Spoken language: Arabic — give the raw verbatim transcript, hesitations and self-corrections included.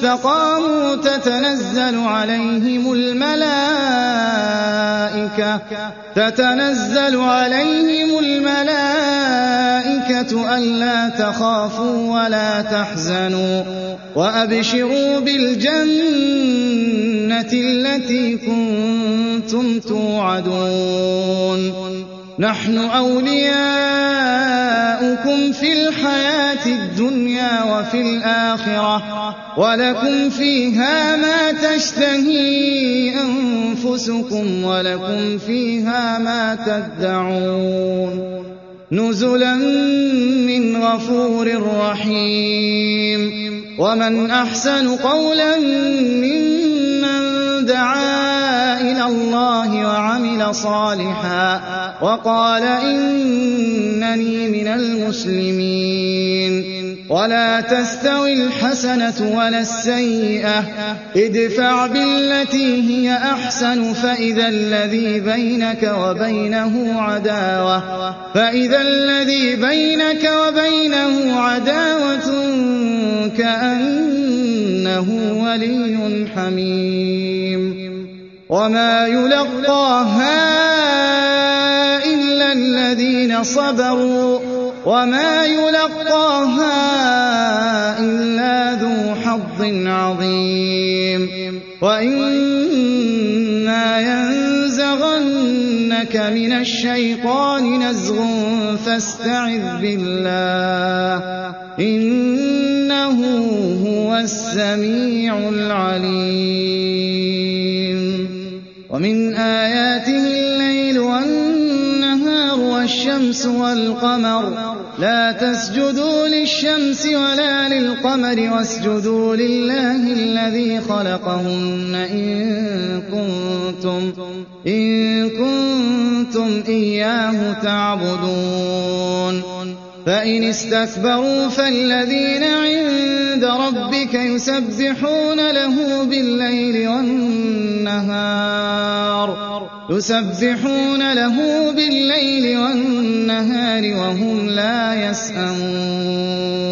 اسْتَقَامُوا تَتَنَزَّلُ عَلَيْهِمُ الْمَلَائِكَةُ تَتَنَزَّلُ عَلَيْهِمُ الْمَلَائِكَةُ أَلَّا تَخَافُوا وَلَا تَحْزَنُوا وَأَبْشِرُوا بِالْجَنَّةِ الَّتِي كُنتُمْ تُوعَدُونَ نَحْنُ أَوْلِيَاؤُكُمْ فِي الْحَيَاةِ الدُّنْيَا وَفِي الْآخِرَةِ وَلَكُمْ فِيهَا مَا تَشْتَهِي أَنفُسُكُمْ وَلَكُمْ فِيهَا مَا تَدَّعُونَ نُزُلًا مِّنْ غَفُورٍ رَّحِيمٍ وَمَنْ أَحْسَنُ قَوْلًا مِّمَّن دَعَا إِلَى اللَّهِ وَعَمِلَ صَالِحًا وَقَالَ إِنَّنِي مِنَ الْمُسْلِمِينَ وَلَا تَسْتَوِي الْحَسَنَةُ وَلَا السَّيِّئَةُ ادْفَعْ بِالَّتِي هِيَ أَحْسَنُ فَإِذَا الَّذِي بَيْنَكَ وَبَيْنَهُ عَدَاوَةٌ فَإِذَا الَّذِي بَيْنَكَ وَبَيْنَهُ عَدَاوَةٌ كَأَنَّهُ وَلِيٌّ حَمِيمٌ وَمَا يُلَقَّاهَا إِلَّا الَّذِينَ صَبَرُوا وَمَا يُلَقَّاهَا إِلَّا ذُو حَظٍّ عَظِيمٍ وَإِمَّا يَنزَغَنَّكَ مِنَ الشَّيْطَانِ نَزْغٌ فَاسْتَعِذْ بِاللَّهِ إِنَّهُ هُوَ السَّمِيعُ الْعَلِيمُ وَمِنْ آيَاتِهِ اللَّيْلُ وَالنَّهَارُ وَالشَّمْسُ وَالْقَمَرُ لَا تَسْجُدُوا لِلشَّمْسِ وَلَا لِلْقَمَرِ وَاسْجُدُوا لِلَّهِ الَّذِي خَلَقَهُنَّ إِن كُنتُمْ إِن كُنتُمْ إِيَّاهُ تَعْبُدُونَ فَإِنِ اسْتَكْبَرُوا فَالَّذِينَ عِندَ رَبِّكَ يُسَبِّحُونَ لَهُ بِاللَّيْلِ وَالنَّهَارِ يُسَبِّحُونَ لَهُ بِاللَّيْلِ وَالنَّهَارِ وَهُمْ لَا يَسْأَمُونَ